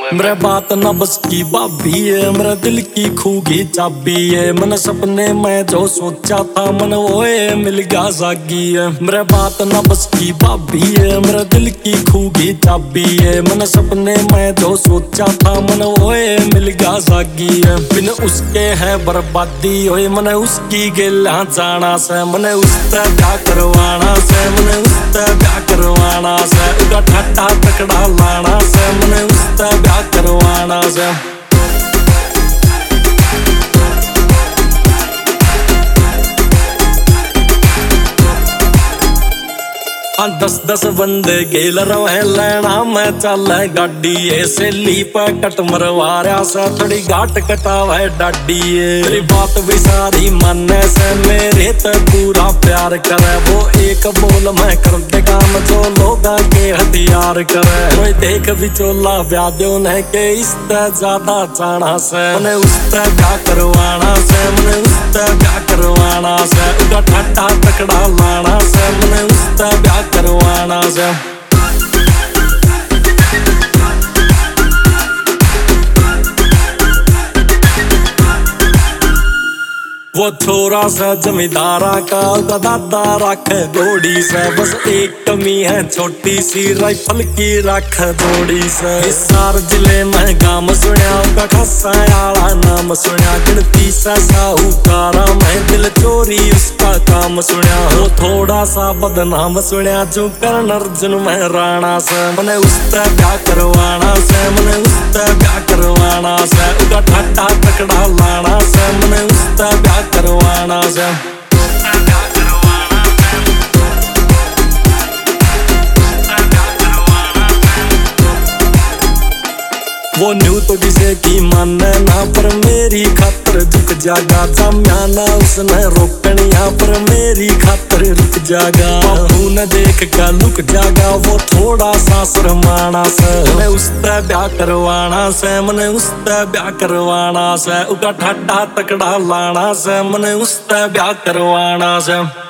मेरे बात न बस की भाभी है, मेरे दिल की खूगी चाबी है। मैंने सपने में जो सोचा था मन वो मिल गया जागी है। मेरे बात न बस की भाभी है, मेरे दिल की खूगी चाबी है। मैंने सपने में जो सोचा था मन वो मिल गया जागी है। बिन उसके है बर्बादी होए, मैंने उसकी गेला जाना से। मैंने उससे ब्याह करवाना से, मैंने उससे ब्याह करवाना से। उदा ठाटा तकड़ा लाना से, मैंने उससे ब्याह करवाना से। 10-10 बंदे गेल रहे लेना मैं चले गाड़ी ऐसे लीप कट मरवा रहा से। थोड़ी घाट कटावे डाडी तेरी बात भी सारी माने से। मेरे तो पूरा प्यार करे वो एक बोल मैं कर दे काम जो लोग के हथियार करे। कोई देख भी चोला व्याद्यों ने के इससे ज्यादा चाहना से। मैंने उससे ब्याह करवाना से, मैंने उससे ब्याह करवाना से। उदा ठाटा तकड़ा लाना से, मैंने उससे ब्याह करवाना से। वो छोरा सा जमींदारा का दादा रख घोड़ी से। बस एक कमी है छोटी सी राइफल की रख जोड़ी से। इस सार जिले में गाम सुनिया का खासा आला नाम सुनिया। गिनती से साहूकारा में दिल चोरी उसका काम सुनिया। वो थोड़ा सा बदनाम सुनिया जो कर्ण अर्जुन में राणा से। मैंने उससे ब्याह करवाना से, मैंने उससे ब्याह करवाना से। उदा ठाटा तकड़ा लाना से, मैंने उससे ब्याह करवाना से। वो न्यू तो किसे की माने ना, पर मेरी खातर झुक जागा। जम्याना उसने रोकनिया पर मेरी खातर रुक जागा। बापू ने देख कर लुक जागा वो थोड़ा सा शर्माना से। मैंने उससे ब्याह करवाना से, मैंने उससे ब्याह करवाना से। उका ठाटा तकड़ा लाना से, मैंने उससे ब्याह करवाना से।